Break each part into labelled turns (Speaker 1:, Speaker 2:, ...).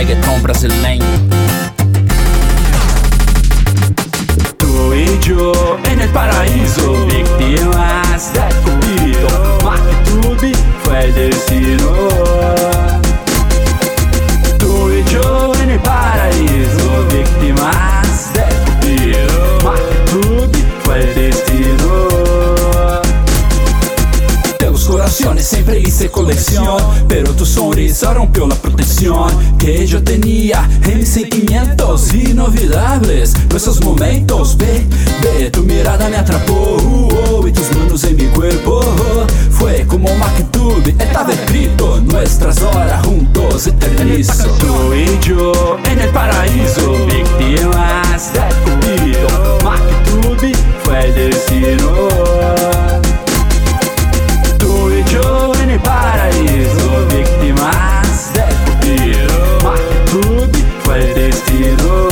Speaker 1: reggaeton brasileño.
Speaker 2: Tú y yo en el paraíso, víctimas del cupido. Maktub fue el destino. Tú y yo en el paraíso, víctimas del cupido. Maktub fue el destino. Teus corazones siempre hice colección, pero tu sonrisa rompió la protección que yo tenía en mis sentimientos inolvidables. Nuestros momentos, tu mirada me atrapó, y tus manos en mi cuerpo. Fue como Maktub, estaba escrito, nuestras horas juntos eternizo. Tú y yo en el paraíso, víctimas del cupido. Maktub fue el destino. Tú y yo en el paraíso, víctimas del cupido. Maktub fue el destino.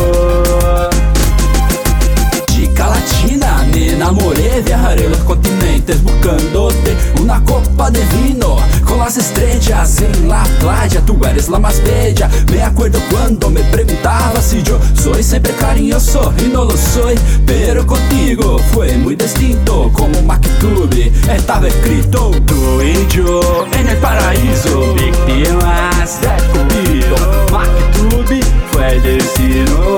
Speaker 2: Chica latina, me enamoré, viajaré los continentes buscándote una copa de vino con las estrellas en la playa. Tú eres la más bella. Me acuerdo cuando me preguntabas si yo soy siempre cariñoso y no lo soy, pero contigo fue muy distinto. Como Maktub estaba escrito. Tú y yo en el paraíso, víctimas del cupido. Maktub fue el destino.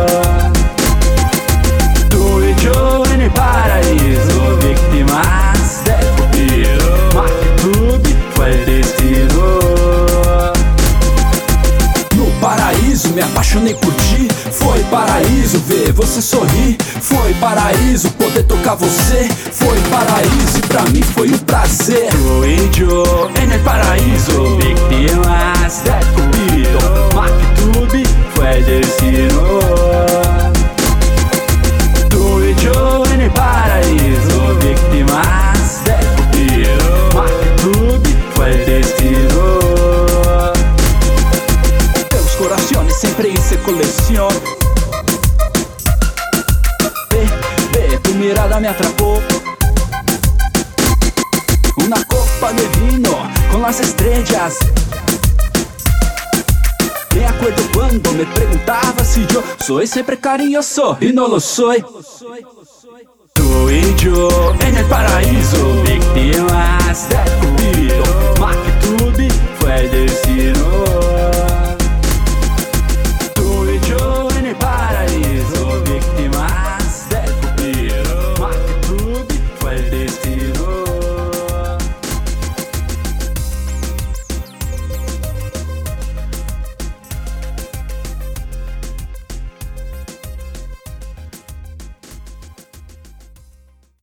Speaker 2: Tú y yo en el paraíso, víctimas del cupido. Maktub fue el destino. No paraíso me apaixonei por ti. Foi paraíso ver você sorrir. Foi paraíso poder tocar você. Foi paraíso e pra mim foi prazer. Tú y yo en el paraíso, víctimas del cupido. Maktub fue el destino. Tú y yo en el paraíso, víctimas del cupido. Maktub fue el destino. Teus corazones siempre hice colección. Tu mirada me atrapó. Una copa de vino con las estrellas. Me acuerdo cuando me preguntabas si yo soy siempre cariñoso y no lo soy. Tú y yo en el paraíso, víctimas del cupido. Maktub fue el destino.